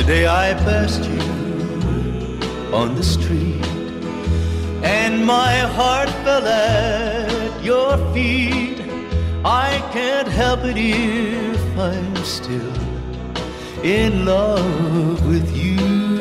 Today I passed you on the street, and my heart fell at your feet. I can't help it if I'm still in love with you.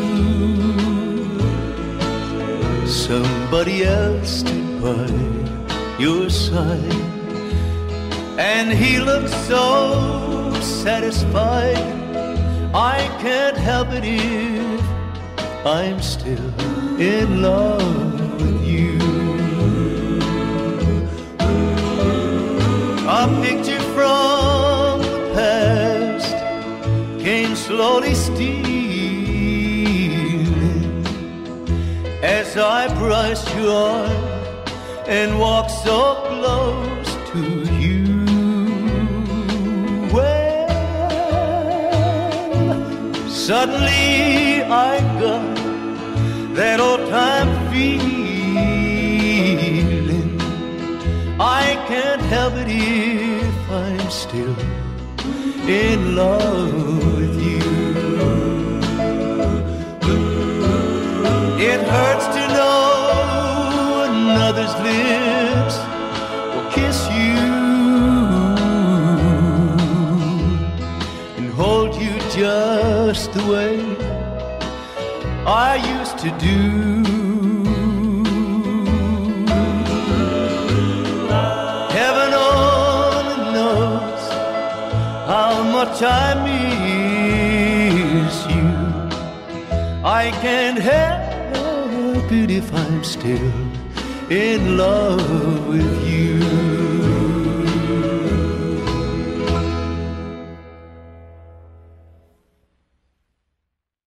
Somebody else stood by your side, and he looked so satisfied. I can't help it if I'm still in love with you. A picture from the past came slowly stealing as I brushed your arm and walked so close to you. Suddenly I got that old time feeling. I can't help it if I'm still in love with you. It hurts to know another's lips will kiss you and hold you just the way I used to do. Heaven only knows how much I miss you. I can't help it if I'm still in love with you.